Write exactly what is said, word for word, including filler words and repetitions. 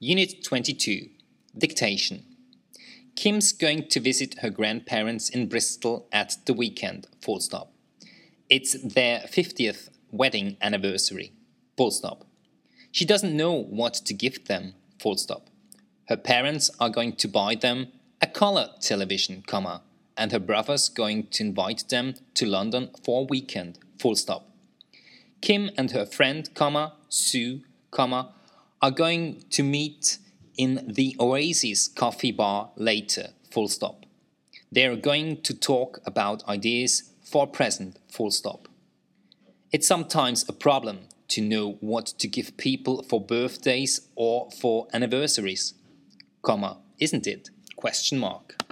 Unit twenty-two. Dictation. Kim's going to visit her grandparents in Bristol at the weekend, full stop. It's their fiftieth wedding anniversary, full stop. She doesn't know what to gift them, full stop. Her parents are going to buy them a color television, comma, and her brother's going to invite them to London for a weekend, full stop. Kim and her friend, comma, Sue, comma, are going to meet in the Oasis coffee bar later, full stop. They are going to talk about ideas for a present, full stop. It's sometimes a problem to know what to give people for birthdays or for anniversaries, comma, isn't it? Question mark.